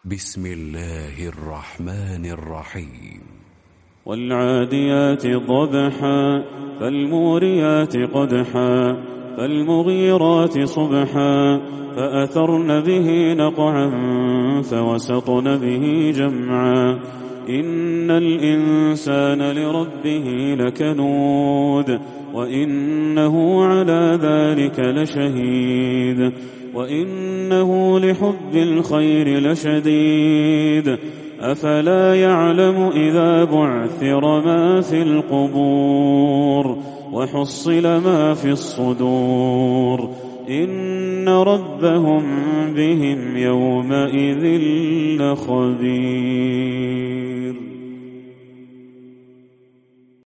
بسم الله الرحمن الرحيم. والعاديات ضبحا فالموريات قدحا فالمغيرات صبحا فأثرن به نقعا فوسطن به جمعا إن الإنسان لربه لكنود وإنه على ذلك لشهيد وإنه لحب الخير لشديد أفلا يعلم إذا بعثر ما في القبور وحصل ما في الصدور إن ربهم بهم يومئذ لخبير.